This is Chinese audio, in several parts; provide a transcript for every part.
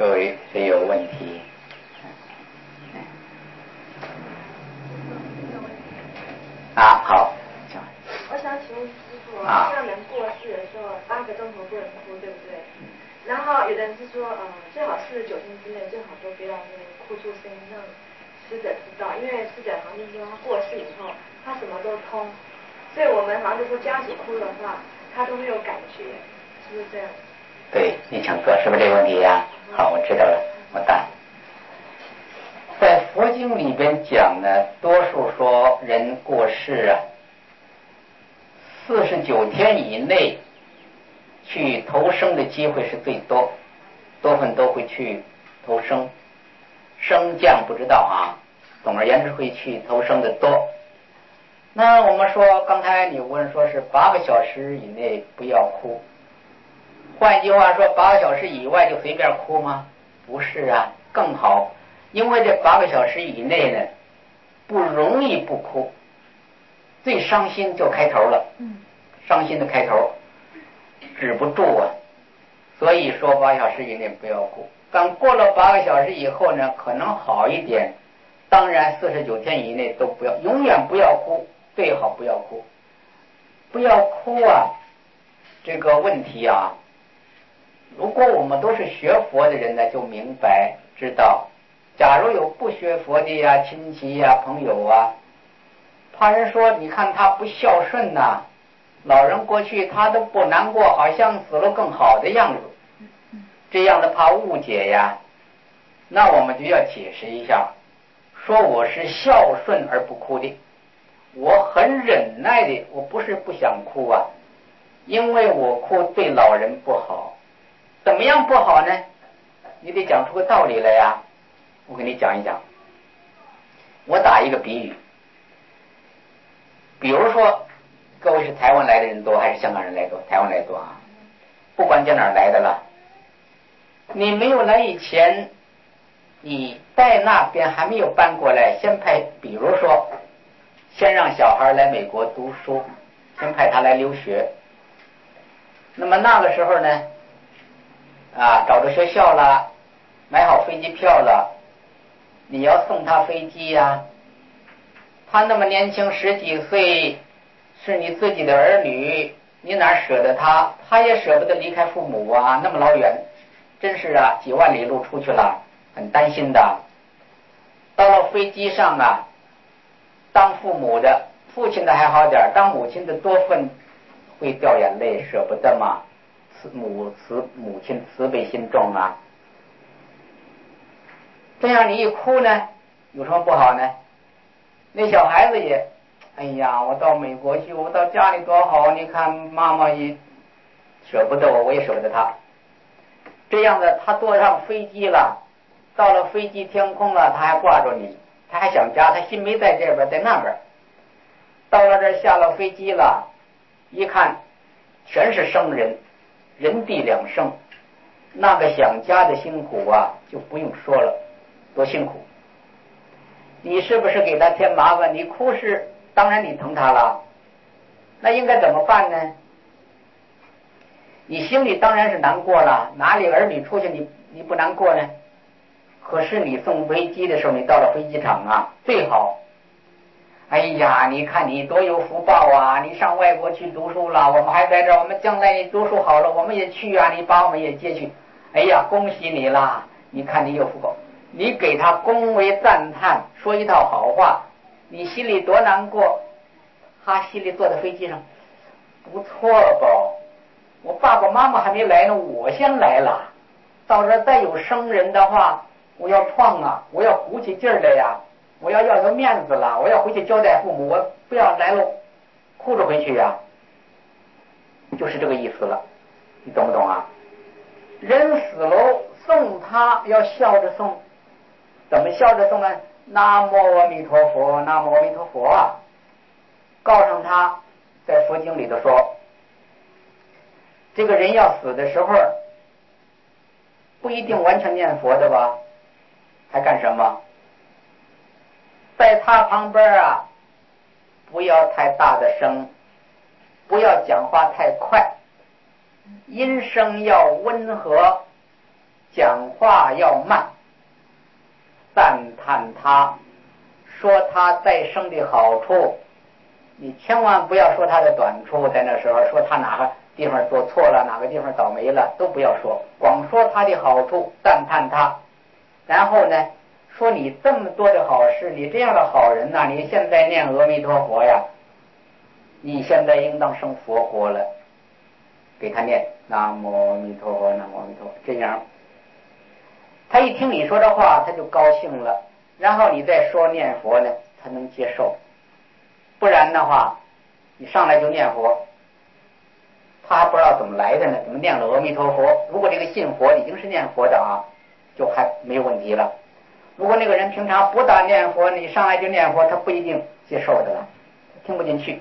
各位谁有问题？好。 我想请问师父，像人过世的时候8个钟头不能哭，对不对？然后有的人是说，最好49天之内最好都不要哭出声音，让死者知道，因为死者好像就是说他过世以后，他什么都通，所以我们好像就说家属哭的话，他都没有感觉，是不是这样？ 对，你想说是不是这个问题呀？好，我知道了，我答。在佛经里边讲呢，多数说人过世啊，49天以内去投生的机会是最多，多分都会去投生，升降不知道啊，总而言之会去投生的多。那我们说刚才你问说是8个小时以内不要哭，换句话说8个小时以外就随便哭吗？不是啊，更好，因为这8个小时以内呢不容易不哭，最伤心就开头了，伤心的开头止不住啊，所以说8小时以内不要哭。刚过了8个小时以后呢，可能好一点。当然49天以内都不要，永远不要哭，最好不要哭。不要哭啊，这个问题啊，如果我们都是学佛的人呢，就明白知道，假如有不学佛的呀、亲戚呀、朋友啊，怕人说你看他不孝顺呐，老人过去他都不难过，好像死了更好的样子，这样的怕误解呀。那我们就要解释一下，说我是孝顺而不哭的，我很忍耐的，我不是不想哭啊，因为我哭对老人不好。怎么样不好呢？你得讲出个道理来呀。我给你讲一讲。我打一个比喻，比如说各位是台湾来的人多还是香港人来多？台湾来多啊，不管在哪儿来的了，你没有来以前，你在那边还没有搬过来，先派，比如说先让小孩来美国读书，先派他来留学。那么那个时候呢找着学校了，买好飞机票了，你要送他飞机呀，他那么年轻10几岁，是你自己的儿女，你哪舍得他？他也舍不得离开父母啊，那么老远，真是啊，几万里路出去了，很担心的。到了飞机上啊，当父母的，父亲的还好点，当母亲的多份会掉眼泪，舍不得嘛，母亲慈悲心重啊。这样你一哭呢，有什么不好呢？那小孩子也，哎呀，我到美国去，我到家里多好，你看妈妈也舍不得我，我也舍不得他。这样的，他坐上飞机了，到了飞机天空了，他还挂着你，他还想家，他心没在这边，在那边。到了这儿下了飞机了，一看全是生人，人地两生，那个想家的辛苦啊，就不用说了，多辛苦。你是不是给他添麻烦？你哭是当然你疼他了，那应该怎么办呢？你心里当然是难过了，哪里儿女出去你不难过呢？可是你送飞机的时候，你到了飞机场啊，最好，哎呀，你看你多有福报啊，你上外国去读书了，我们还在这儿，我们将来你读书好了，我们也去啊，你把我们也接去，哎呀，恭喜你啦，你看你有福报，你给他恭维赞叹，说一套好话，你心里多难过。他心里坐在飞机上，不错吧，我爸爸妈妈还没来呢，我先来了，到这再有生人的话，我要闯啊，我要鼓起劲儿来呀，我要个面子了，我要回去交代父母，我不要来了哭着回去呀，就是这个意思了，你懂不懂啊？人死了送他要笑着送，怎么笑着送呢？南无阿弥陀佛，南无阿弥陀佛啊，告诉他，在佛经里头说，这个人要死的时候不一定完全念佛的吧，还干什么？在他旁边啊，不要太大的声，不要讲话太快，音声要温和， 讲话要慢，赞叹他，说他再生的好处，你千万不要说他的短处，在那时候说他哪个地方做错了，哪个地方倒霉了，都不要说，光说他的好处，赞叹他。然后呢，说你这么多的好事，你这样的好人呐，你现在念阿弥陀佛呀，你现在应当生佛国了，给他念南无阿弥陀佛，南无阿弥陀佛，这样他一听你说这话，他就高兴了，然后你再说念佛呢，他能接受。不然的话，你上来就念佛，他还不知道怎么来的呢，怎么念了阿弥陀佛。如果这个信佛已经是念佛的啊，就还没有问题了。如果那个人平常不大念佛，你上来就念佛，他不一定接受的了，听不进去。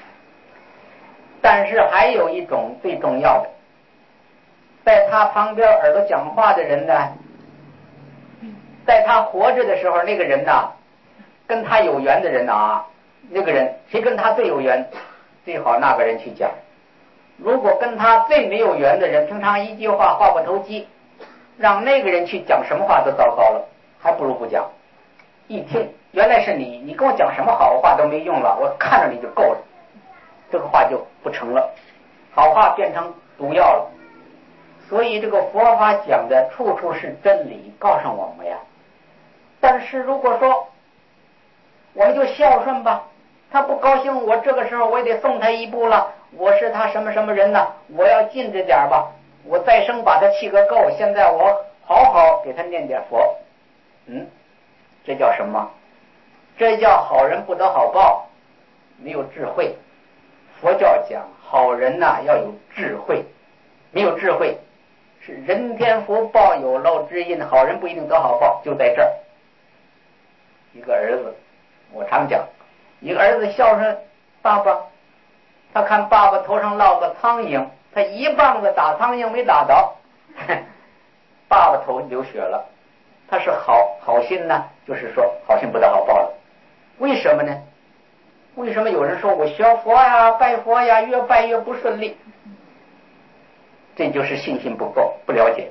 但是还有一种最重要的，在他旁边耳朵讲话的人呢，在他活着的时候，那个人呢，跟他有缘的人呢，那个人谁跟他最有缘，最好那个人去讲。如果跟他最没有缘的人，平常一句话话不投机，让那个人去讲什么话都糟糕了，还不如不讲。一听原来是你，你跟我讲什么好话都没用了，我看着你就够了，这个话就不成了，好话变成毒药了。所以这个佛法讲的处处是真理，告诉我们呀。但是如果说我们就孝顺吧，他不高兴，我这个时候我也得送他一步了，我是他什么什么人呢，我要尽着点吧，我再生把他气个够，现在我好好给他念点佛。这叫什么？这叫好人不得好报，没有智慧。佛教讲好人呐，要有智慧，没有智慧是人天福报有漏之因，好人不一定得好报。就在这儿，一个儿子，我常讲，一个儿子孝顺爸爸，他看爸爸头上落个苍蝇，他一棒子打苍蝇没打着，爸爸头流血了。他是好心呢，就是说好心不得好报了。为什么呢？为什么有人说我学佛呀拜佛呀越拜越不顺利？这就是信心不够，不了解。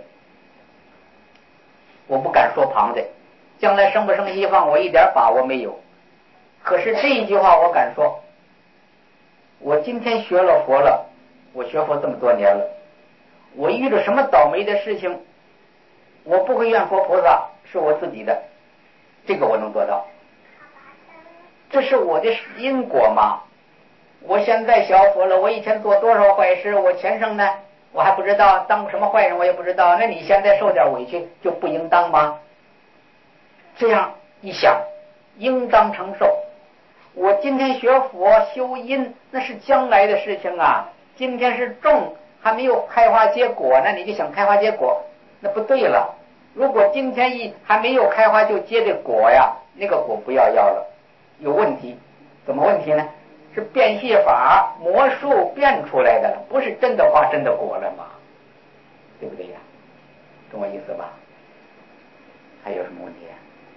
我不敢说旁的，将来生不生西方我一点把握没有，可是这一句话我敢说，我今天学了佛了，我学佛这么多年了，我遇到什么倒霉的事情，我不会怨佛菩萨，是我自己的，这个我能做到。这是我的因果嘛。我现在学佛了，我以前做多少坏事，我前生呢我还不知道，当什么坏人我也不知道，那你现在受点委屈就不应当吗？这样一想，应当承受。我今天学佛修因，那是将来的事情啊，今天是种还没有开花结果呢，你就想开花结果，那不对了。如果今天还没有开花就结的果呀，那个果不要了，有问题。怎么问题呢？是变戏法魔术变出来的了，不是真的花真的果了嘛，对不对呀？懂我意思吧？还有什么问题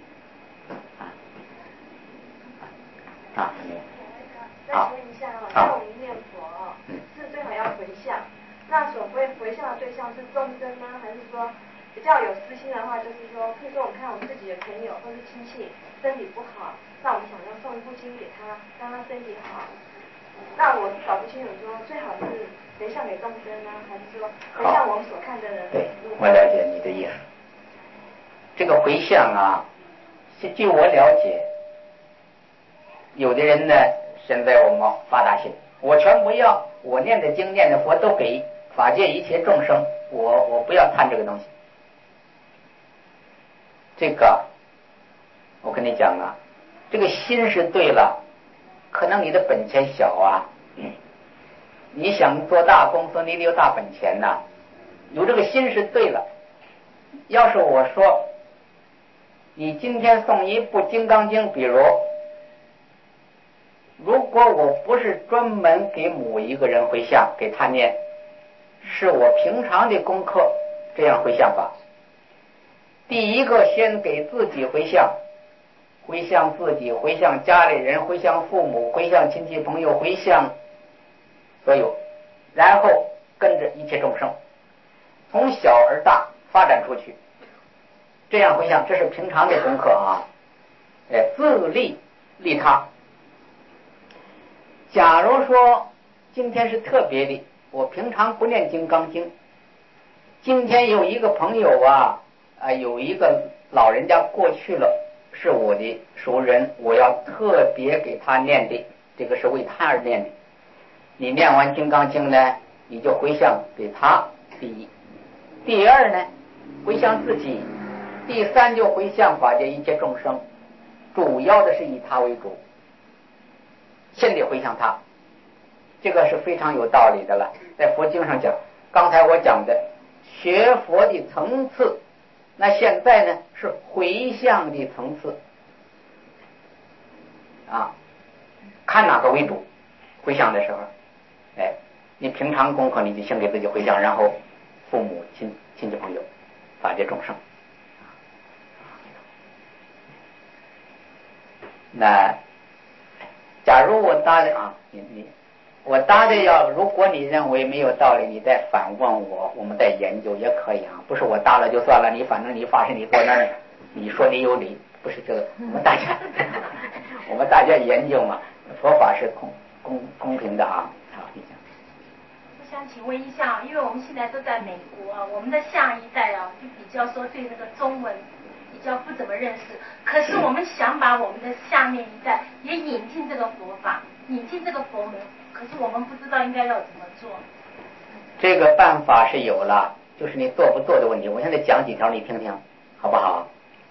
再问一下像我们念佛是最好要回向，那所谓回向的对象是众生呢，还是说比较有私心的话，就是说譬如说我们看我们自己的朋友或是亲戚身体不好，那我们想要送一部经给他，让他身体好，那我搞不清楚说最好是回向给众生呢，还是说回向我们所看的人？ 对，我了解你的意思。这个回向啊，据我了解，有的人呢，现在我们发大心，我全不要，我念的经念的佛都给法界一切众生，我不要贪这个东西。这个我跟你讲啊，这个心是对了，可能你的本钱小啊，你想做大公司你得有大本钱呐，有这个心是对了。要是我说你今天送一部金刚经，比如如果我不是专门给某一个人回向给他念，是我平常的功课，这样回向法。第一个先给自己回向，回向自己，回向家里人，回向父母，回向亲戚朋友，回向所有，然后跟着一切众生，从小而大发展出去。这样回向，这是平常的功课啊，自利利他。假如说今天是特别的，我平常不念金刚经，今天有一个朋友有一个老人家过去了，是我的熟人，我要特别给他念的，这个是为他而念的。你念完金刚经呢，你就回向给他，第一。第二呢，回向自己。第三就回向法界一切众生，主要的是以他为主，先得回向他，这个是非常有道理的了。在佛经上讲，刚才我讲的学佛的层次，那现在呢是回向的层次啊，看哪个为主。回向的时候，你平常功课你就先给自己回向，然后父母亲戚朋友，法界众生。那假如我答的我答的如果你认为没有道理，你再反问我，我们再研究也可以啊。不是我答了就算了，你反正你发誓你坐那儿，你说你有理，不是这个。我们大家研究嘛，佛法是公平的啊。好，你讲。 我想请问一下，因为我们现在都在美国啊，我们的下一代就比较说对那个中文比较不怎么认识，可是我们想把我们的下面一代也引进这个佛法，引进这个佛门，可是我们不知道应该要怎么做。 这个办法是有了，就是你做不做的问题。我现在讲几条你听听好不好？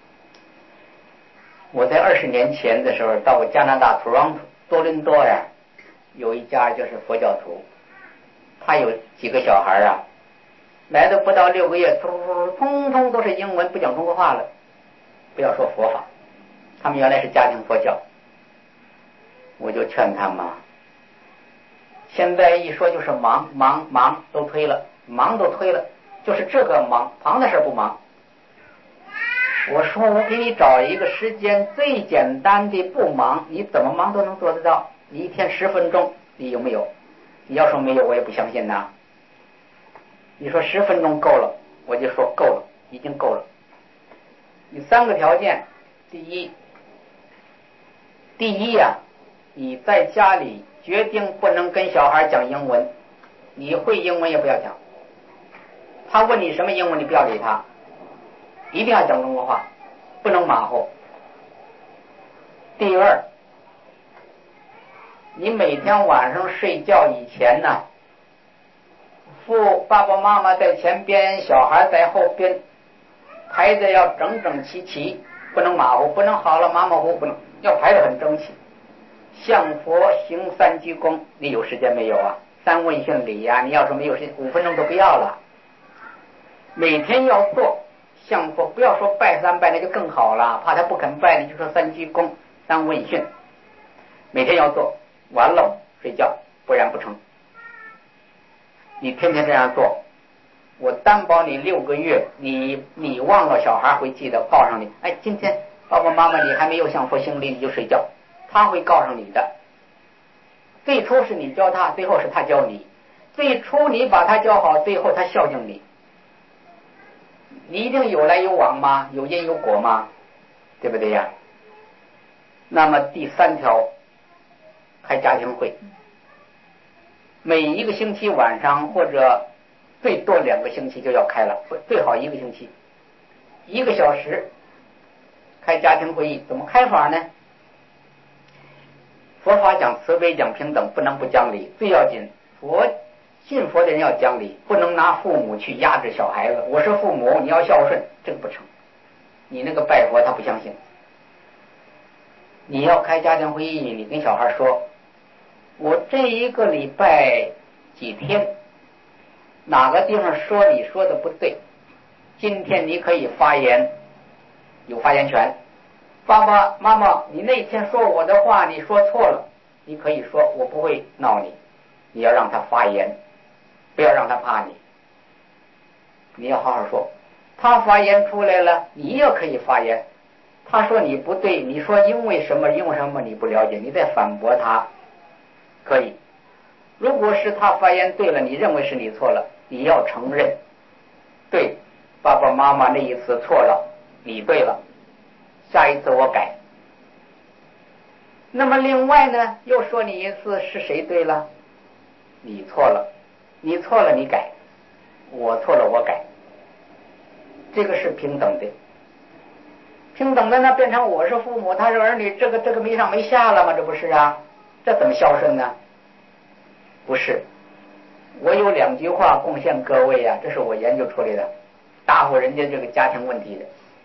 我在20年前的时候到加拿大多伦多有一家就是佛教徒，他有几个小孩来的不到6个月，通通都是英文，不讲中国话了，不要说佛法。他们原来是家庭佛教，我就劝他们，现在一说就是忙都推了，就是这个忙，旁的事不忙。我说我给你找一个时间最简单的不忙，你怎么忙都能做得到。你一天10分钟，你有没有？你要说没有，我也不相信呐。你说10分钟够了，我就说够了，已经够了。你3个条件，第一你在家里决定不能跟小孩讲英文，你会英文也不要讲。他问你什么英文，你不要理他，一定要讲中国话，不能马虎。第二，你每天晚上睡觉以前呢，爸爸妈妈在前边，小孩在后边，排的要整整齐，不能马虎，不能好了马马虎虎，不能，要排得很整齐。向佛行3鞠躬，你有时间没有啊？3问讯礼你要说没有时间，5分钟都不要了。每天要做向佛，不要说拜3拜，那就更好了，怕他不肯拜，你就说3鞠躬3问讯，每天要做，完了睡觉，不然不成。你天天这样做，我担保你6个月，你忘了，小孩会记得，告上你。今天爸爸妈妈你还没有向佛行礼，你就睡觉，他会告上你的。最初是你教他，最后是他教你。最初你把他教好，最后他孝敬你。你一定有来有往吗？有因有果吗？对不对呀？那么第3条，开家庭会，每一个星期晚上或者最多2个星期就要开了，最好1个星期1个小时开家庭会议。怎么开法呢？佛法讲慈悲，讲平等，不能不讲理。最要紧，信佛的人要讲理，不能拿父母去压制小孩子。我是父母，你要孝顺，这个不成。你那个拜佛他不相信。你要开家庭会议，你跟小孩说，我这1个礼拜几天，哪个地方说你说的不对，今天你可以发言，有发言权。爸爸妈妈，你那天说我的话你说错了，你可以说，我不会闹你，你要让他发言，不要让他怕你，你要好好说。他发言出来了，你也可以发言。他说你不对，你说因为什么你不了解，你再反驳他，可以。如果是他发言对了，你认为是你错了，你要承认，对， 爸爸妈妈那一次错了，你对了，下一次我改。那么另外呢，又说你一次，是谁对了？你错了，你错了你改，我错了我改，这个是平等的。平等的呢，变成我是父母，他是儿女，这个没上没下了吗？这不是啊？这怎么孝顺呢？不是。我有2句话贡献各位啊，这是我研究出来的，答复人家这个家庭问题的。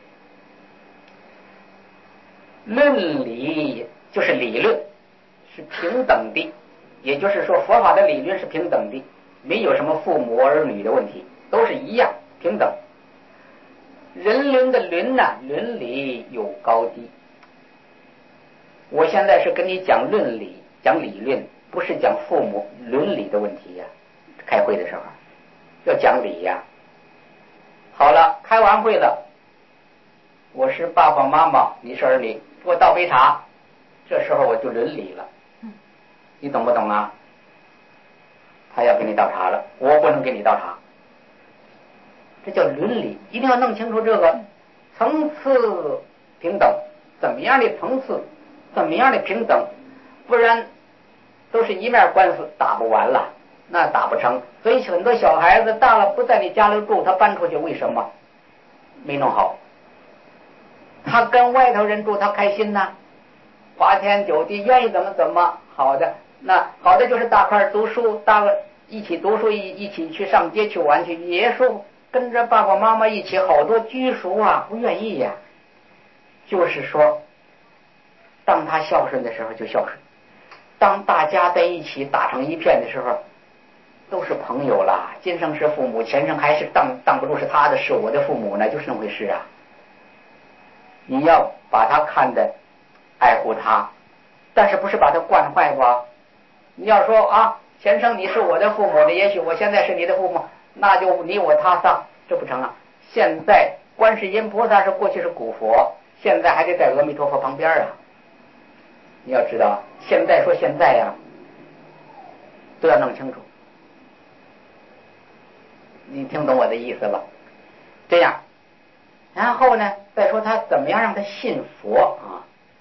论理就是理论，是平等的，也就是说佛法的理论是平等的，没有什么父母儿女的问题，都是一样平等。人伦的伦呢，伦理有高低。我现在是跟你讲论理，讲理论，不是讲父母伦理的问题呀。开会的时候要讲理呀。好了，开完会了，我是爸爸妈妈，你是儿女，给我倒杯茶，这时候我就伦理了。你懂不懂啊？他要给你倒茶了，我不能给你倒茶，这叫伦理，一定要弄清楚这个层次平等，怎么样的层次，怎么样的平等，不然都是一面官司，打不完了，那打不成。所以很多小孩子大了不在你家里住，他搬出去，为什么？没弄好。他跟外头人住，他开心呐，花天酒地，愿意怎么好的。那好的就是大块读书，一起读书，一起去上街去玩去，也说跟着爸爸妈妈一起，好多居塾啊，不愿意呀。就是说，当他孝顺的时候就孝顺，当大家在一起打成一片的时候，都是朋友啦。今生是父母，前生还是当不住是他的，是我的父母呢，就是那么回事啊。你要把他看得爱护他，但是不是把他惯坏吧？你要说啊，前生你是我的父母呢，也许我现在是你的父母，那就你我他丧，这不成啊。现在观世音菩萨是过去是古佛，现在还得在阿弥陀佛旁边啊。你要知道，现在说现在呀，都要弄清楚。你听懂我的意思吧？这样，然后呢，再说他怎么样让他信佛啊？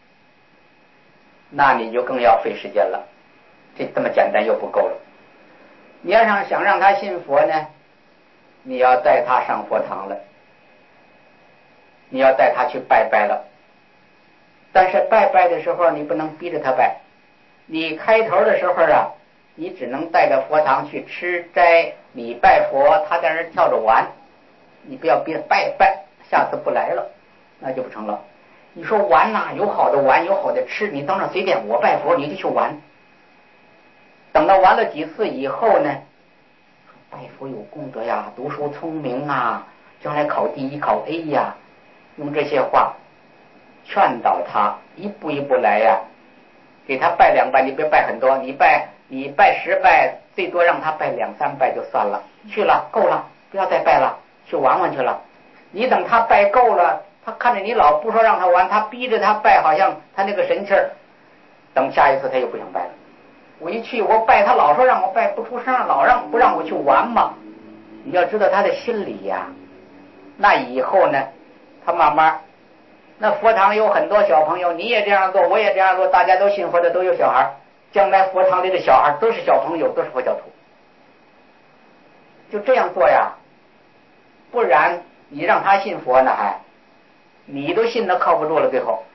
那你就更要费时间了，这么简单又不够了。你要想让他信佛呢，你要带他上佛堂了，你要带他去拜拜了。但是拜拜的时候你不能逼着他拜，你开头的时候啊，你只能带着佛堂去吃斋，你拜佛，他在那儿跳着玩，你不要逼拜，下次不来了，那就不成了。你说玩呐，有好的玩，有好的吃，你到那随便，我拜佛你就去玩。等到玩了几次以后呢，拜佛有功德呀，读书聪明啊，将来考第1考 A 呀，用这些话劝导他，一步一步来呀。给他拜2拜，你别拜很多，你拜10拜，最多让他拜2、3拜就算了，去了够了，不要再拜了，去玩玩去了。你等他拜够了，他看着你老不说让他玩，他逼着他拜，好像他那个神气儿，等下一次他又不想拜了。我一去我拜，他老说让我拜不出声，老不让我去玩嘛。你要知道他的心理呀。那以后呢，他慢慢，那佛堂有很多小朋友，你也这样做，我也这样做，大家都信佛的，都有小孩，将来佛堂里的小孩都是小朋友，都是佛教徒。就这样做呀，不然你让他信佛呢，你都信得靠不住了，最后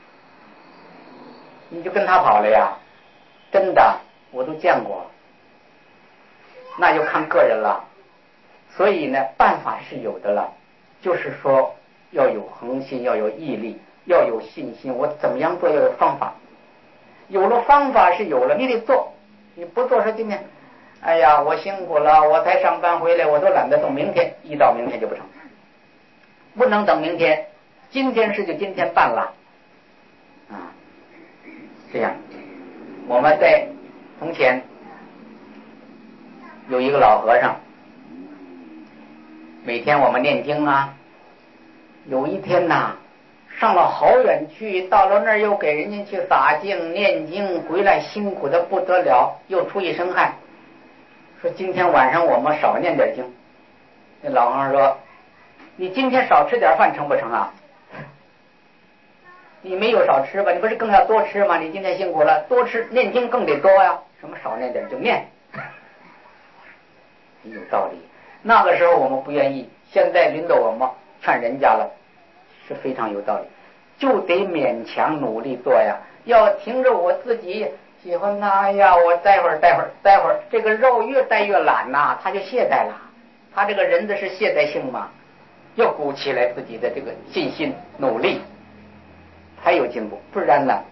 你就跟他跑了呀。真的我都见过，那就看个人了。所以呢，办法是有的了，就是说要有恒心，要有毅力，要有信心。我怎么样做，要有方法。有了方法是有了，你得做，你不做说今天哎呀我辛苦了，我才上班回来，我都懒得动，明天一到明天就不成，不能等明天，今天事就今天办了啊。这样我们在从前有一个老和尚，每天我们念经啊，有一天呐，上了好远去，到了那儿又给人家去洒净念经，回来辛苦的不得了，又出一身汗，说今天晚上我们少念点经。那老和尚说你今天少吃点饭成不成啊？你没有少吃吧？你不是更要多吃吗？你今天辛苦了，多吃，念经更得多呀。什么少念点就念，有道理。那个时候我们不愿意，现在轮到我们劝人家了，是非常有道理，就得勉强努力做呀。要听着我自己喜欢他呀，我待会儿，这个肉越待越懒呐，他就懈怠了。他这个人的是懈怠性嘛，要鼓起来自己的这个信心，努力才有进步，不然呢，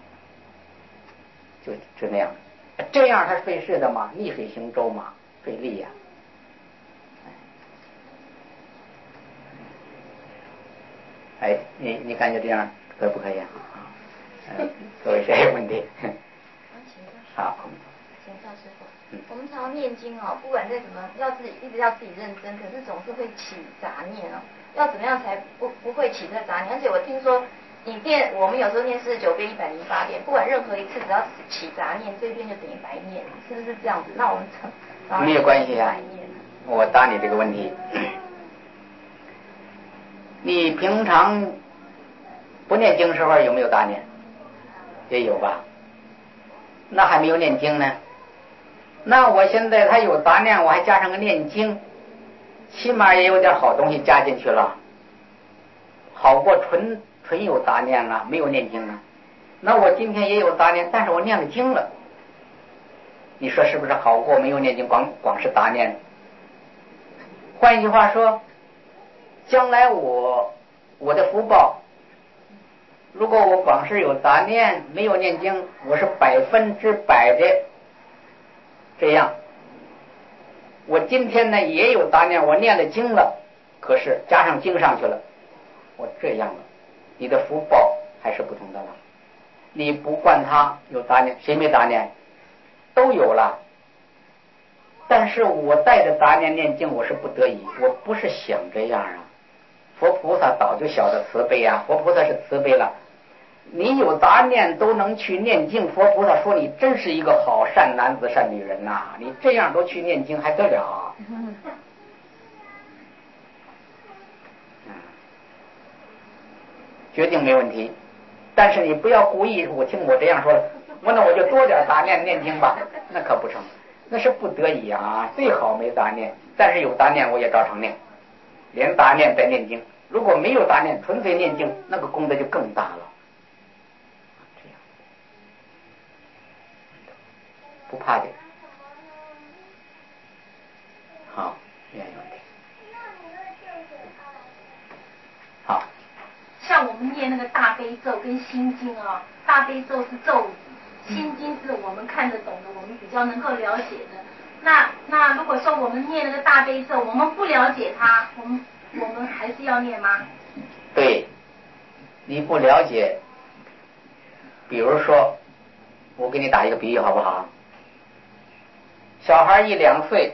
就那样。这样它费事的嘛，逆水行舟嘛，费力呀。哎，你感觉这样可不可以啊？各位谁有问题？好， 请教师傅。我们常常念经哦，不管再怎么，一直要自己认真，可是总是会起杂念哦。要怎么样才不会起这杂念？而且我听说我们有时候念49遍、108遍，不管任何一次，只要起杂念，这一遍就等于白念，是不是这样子？那我们没有关系啊。我答你这个问题。你平常不念经时候有没有杂念？也有吧。那还没有念经呢。那我现在他有杂念，我还加上个念经，起码也有点好东西加进去了，好过纯有杂念了，没有念经了。那我今天也有杂念，但是我念了经了，你说是不是好过没有念经光是杂念？换一句话说，将来我的福报，如果我光是有杂念没有念经，我是100%的这样。我今天呢也有杂念，我念了经了，可是加上经上去了，我这样了，你的福报还是不同的了。你不管他有杂念，谁没杂念？都有了。但是我带着杂念念经，我是不得已，我不是想这样啊。佛菩萨早就晓得慈悲啊，佛菩萨是慈悲了。你有杂念都能去念经，佛菩萨说你真是一个好善男子善女人呐，你这样都去念经还得了啊？决定没问题，但是你不要故意我听我这样说了，那我就多点杂念念经吧，那可不成，那是不得已啊。最好没杂念，但是有杂念我也照常念，连杂念再念经。如果没有杂念，纯粹念经，那个功德就更大了。这样不怕的。好，没有问题。好。 像我们念那个大悲咒跟心经啊，大悲咒是咒语，心经是我们看得懂的，我们比较能够了解的。那如果说我们念那个大悲咒，我们不了解它，我们还是要念吗？ 对，你不了解，比如说，我给你打一个比喻好不好？小孩1、2岁，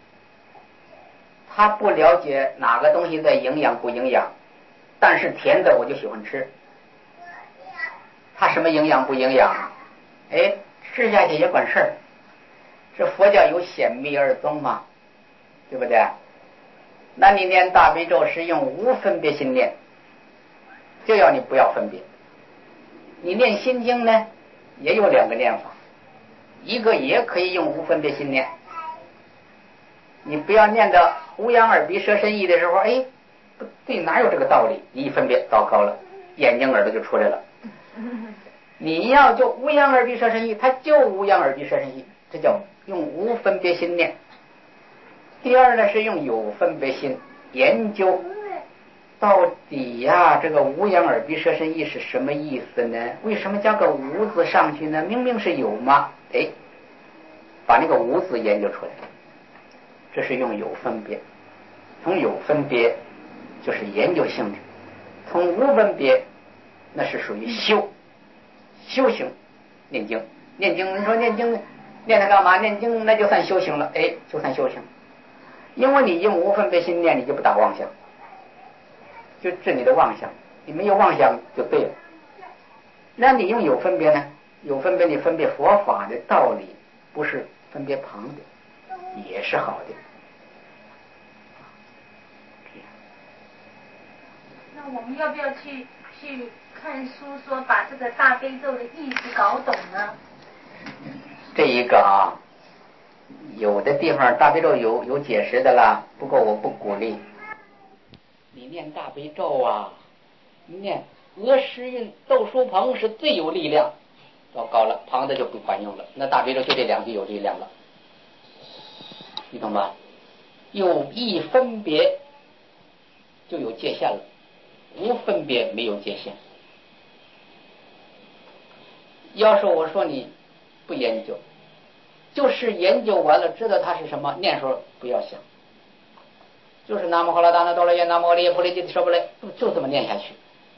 他不了解哪个东西在营养不营养，但是甜的我就喜欢吃。他什么营养不营养？哎，吃下去也管事儿。这佛教有显密2宗嘛，对不对？那你念大悲咒是用无分别心念，就要你不要分别。你念心经呢，也有2个念法，一个也可以用无分别心念。你不要念到无眼耳鼻舌身意的时候，哎，不对，哪有这个道理？你一分别，糟糕了，眼睛耳朵就出来了。你要就无眼耳鼻舌身意，它就无眼耳鼻舌身意，这叫用无分别心念。第二呢，是用有分别心研究到底呀，这个无眼耳鼻舌身意是什么意思呢？为什么加个无字上去呢？明明是有嘛。哎，把那个无字研究出来，这是用有分别。从有分别就是研究性质，从无分别那是属于修行。念经你说念经念它干嘛？念经那就算修行了。哎，就算修行，因为你用无分别心念，你就不打妄想，就治你的妄想，你没有妄想就对了。那你用有分别呢？有分别你分别佛法的道理，不是分别旁的，也是好的。 我们要不要去看书，说把这个大悲咒的意思搞懂呢？ 这一个啊，有的地方大悲咒有解释的啦，不过我不鼓励。你念大悲咒啊，你念阿诗韵窦书鹏是最有力量，糟糕了，旁的就不管用了。那大悲咒就这两句有力量了，你懂吧？有意分别就有界限了，无分别没有界限。要是我说你不研究，就是研究完了知道它是什么，念时候不要想，就是南无呼啦达那多罗耶南无阿利普利吉的说不来，就这么念下去。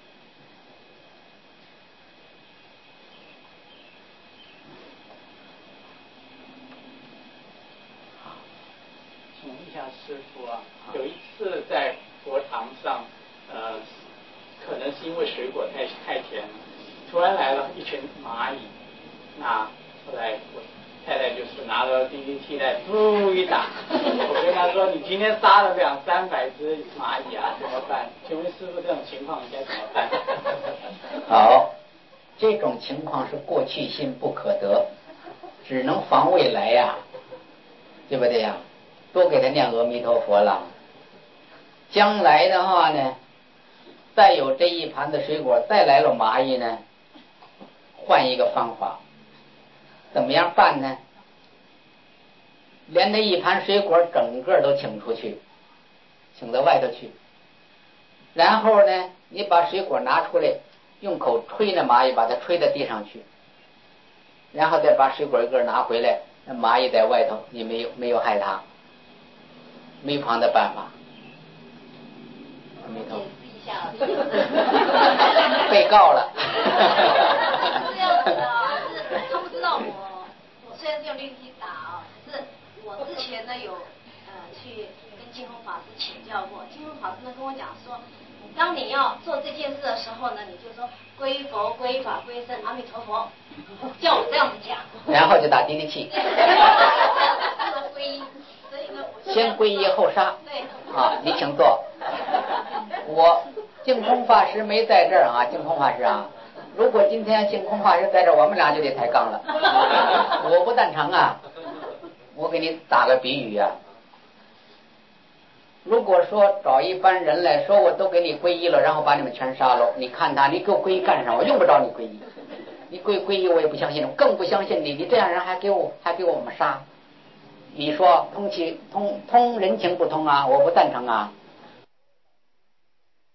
请问一下师父啊，有一次在佛堂上，可能是因为水果太甜了，突然来了一群蚂蚁，那后来我太太就是拿了DDT来噗一打，我跟她说你今天杀了200-300只蚂蚁啊，怎么办？请问师父这种情况应该怎么办？ 好，这种情况是过去心不可得，只能防未来呀，对不对呀？多给他念阿弥陀佛了。将来的话呢，再有这一盘子水果，再来了蚂蚁呢，换一个方法，怎么样办呢？连那一盘水果整个都请出去，请到外头去，然后呢，你把水果拿出来，用口吹那蚂蚁，把它吹到地上去，然后再把水果一个拿回来，那蚂蚁在外头，你没有害它，没旁的办法。没头被告了。 是这样子的，是他不知道我虽然是用力气打啊，可是我之前呢有去跟净空法师请教过，净空法师呢跟我讲说，当你要做这件事的时候呢，你就说归佛归法归僧阿弥陀佛，叫我这样子讲， 然后就打滴滴气。 皈依，所以呢， 先皈依后杀。 对。 啊，你请坐。我净空法师没在这儿啊，净空法师啊，如果今天净空法师在这儿，我们俩就得抬杠了。我不赞成啊。我给你打个比喻啊，如果说找一般人来说，我都给你皈依了，然后把你们全杀了，你看他，你给我皈依干什么？我用不着你皈依，你皈依我也不相信，更不相信你这样人还给我们杀。你说通人情不通啊？我不赞成啊。